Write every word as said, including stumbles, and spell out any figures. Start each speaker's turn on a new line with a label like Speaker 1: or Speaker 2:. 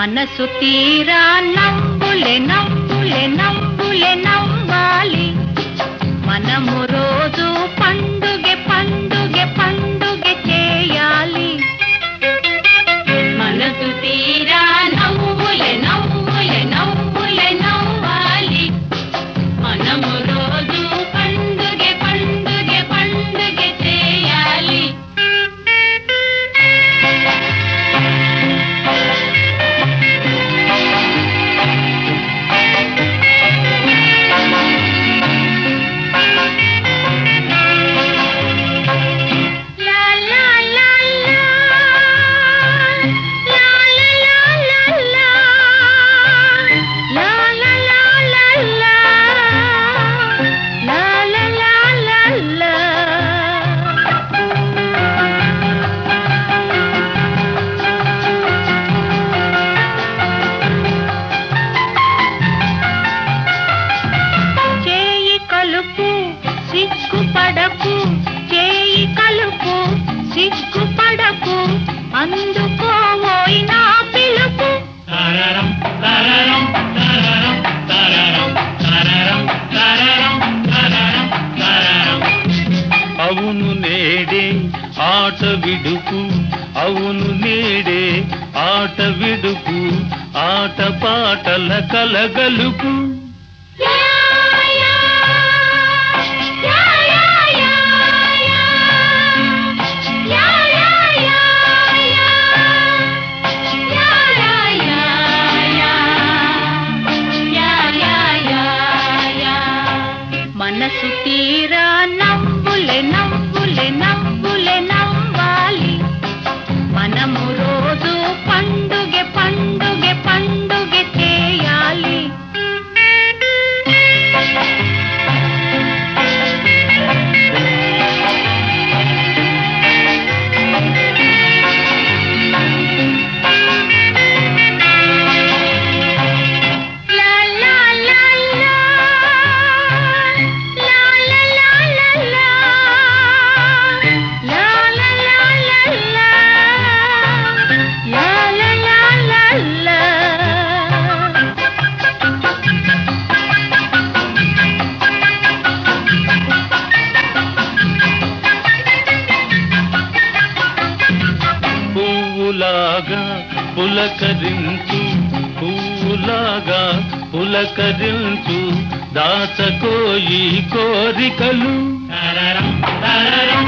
Speaker 1: మనసు తీరా నవ్వులే నవ్వులే నవ్వులే నవ్వాలి. మనము రోజు పండుగ పండుగ పండుగ చేయాలి. మనసు తీరా నవ్వులే నవ్వులే నవ్వులే నవ్వాలి. మనము రోజు పండుగ పండుగ పండుగ చేయాలి. సిగ్గుపడకు చేయి కలుపు సిగ్గుపడకు అందుకోవోయ్ నా పిలుపు.
Speaker 2: తరరం తరరం తరరం తరరం తరరం తరరం తరరం తరరం. అవును నేడే ఆట విడుపు, అవును నేడే ఆట విడుపు, ఆట పాటల కలగలుపు.
Speaker 1: మనసు తీరా నవ్వులే నవ్వులే నవ్వులే నవ్వాలి. మనము రోజు పండుగ పండుగ పండుగ చేయాలి.
Speaker 2: పువ్వులాగా పులకరించు, పువ్వులాగా పులకరించు, దాచకోయి కోరికలు. తరరం తరరం